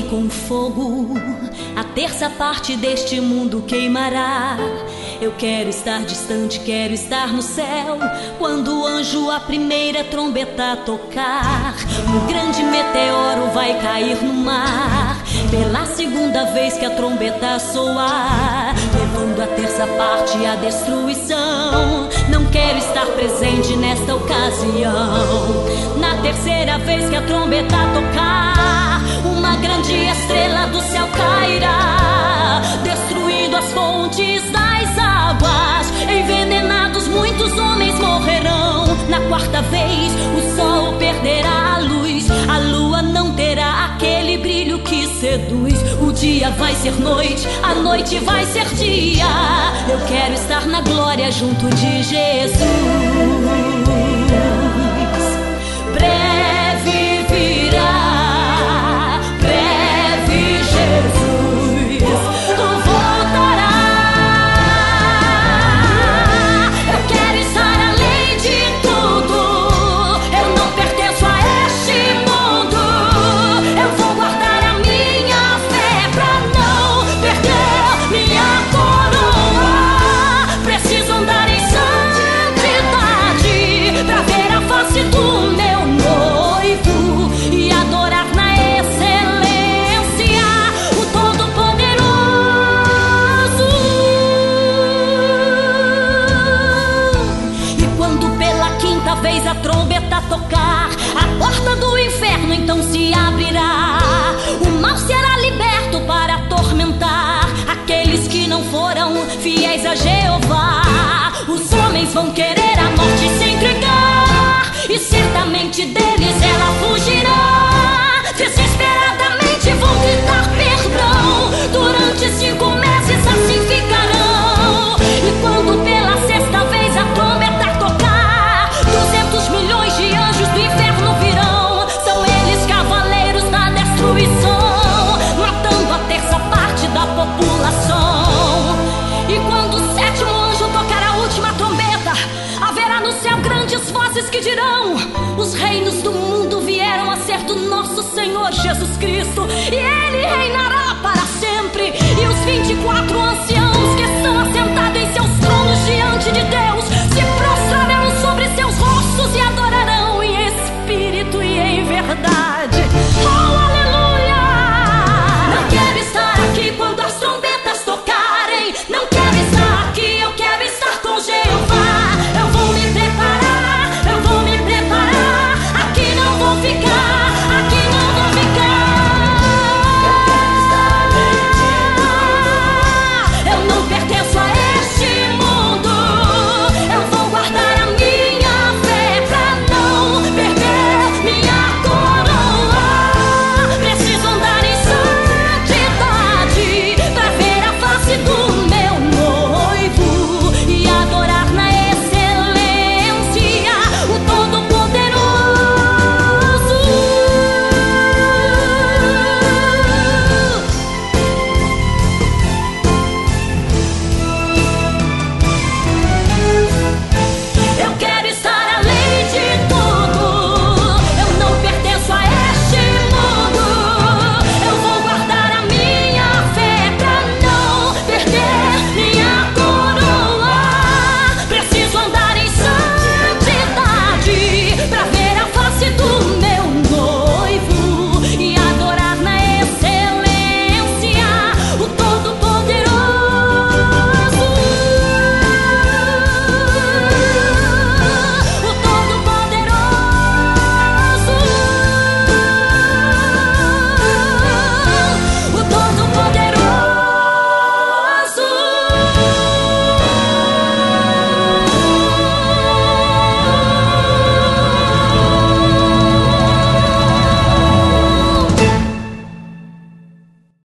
com fogo, a terça parte deste mundo queimará. Eu quero estar distante, quero estar no céu, quando o anjo a primeira trombeta tocar. Um grande meteoro vai cair no mar, pela segunda vez que a trombeta soar, levando a terça parte à destruição. Não quero estar presente nesta ocasião. Na terceira vez que a trombeta tocar, uma grande estrela do céu cairá, destruindo as fontes das águas. Envenenados muitos homens morrerão. Na quarta vez o sol perderá a luz, a lua não terá aquele brilho que seduz. O dia vai ser noite, a noite vai ser dia. Eu quero estar na glória junto de Jesus. Breve virá, breve Jesus voltará. Eu quero estar além de tudo, eu não pertenço a este mundo. Eu vou guardar a minha fé pra não perder minha coroa. Preciso andar em santidade pra ver a face do meu noivo e adorar na excelência o Todo-Poderoso. E quando pela quinta vez a trombeta tocar, a porta do inferno então se abrirá. O mal será liberto para atormentar aqueles que não foram fiéis a Jeová. Os homens vão querer a morte se entregar, e certamente deles ela fugirá. Desesperadamente vão gritar perdão, durante 5 meses assim ficarão. E quando pela sexta vez a trombeta tocar, 200 milhões de anjos do inferno virão. São eles cavaleiros da destruição, matando a terça parte da população. E quando o sétimo anjo tocar a última trombeta, haverá no céu grandes vozes que dirão: os reinos do mundo vieram a ser do nosso Senhor Jesus Cristo, e Ele reinará